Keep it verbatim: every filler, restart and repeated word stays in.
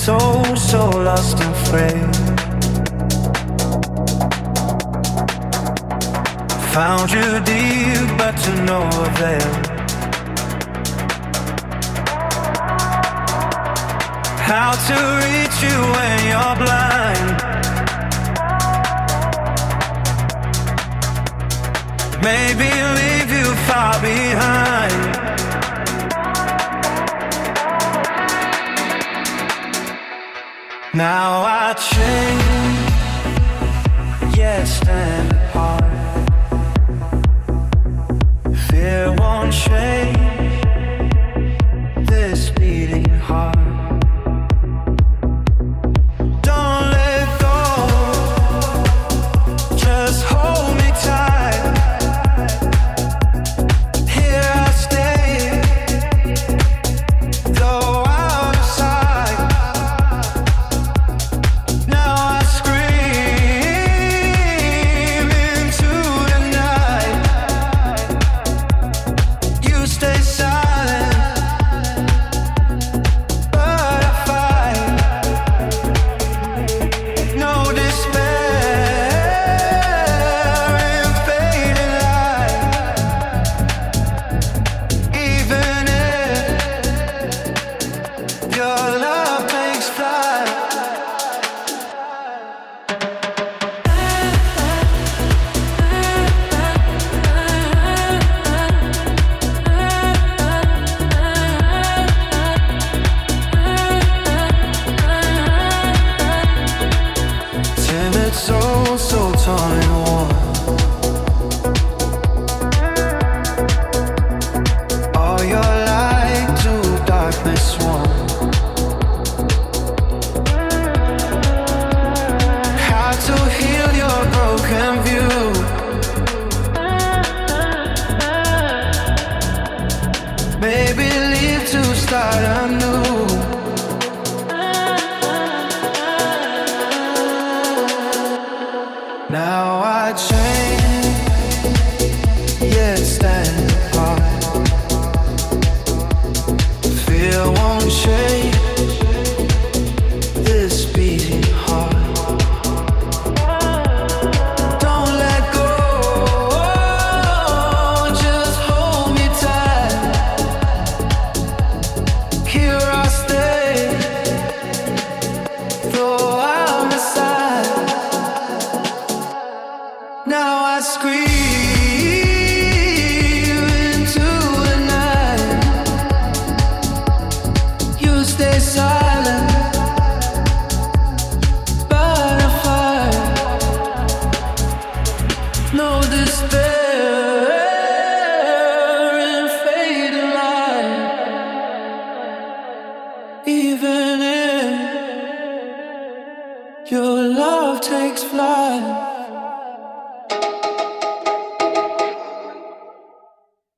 soul so lost and frayed. Found you deep, but to no avail. How to reach you when you're blind. Maybe leave you far behind. Now I change, yes, stand apart. Fear won't change this beating heart. Don't let go, just hold me tight. Here I stay, though out of sight. Now I scream into the night. You stay silent, but I fight. No despair in fading light. Even if your love takes flight. Timid soul, so torn and worn. All your light to darkness sworn. How to heal your broken view. Maybe leave to start anew. Now I change, yet stand apart. Fear won't change this beating heart. Don't let go, just hold me tight. Here I stay, though I'm aside. Now I scream into the night. You stay silent, but I fight. No despair in fading light. Even if your love takes flight.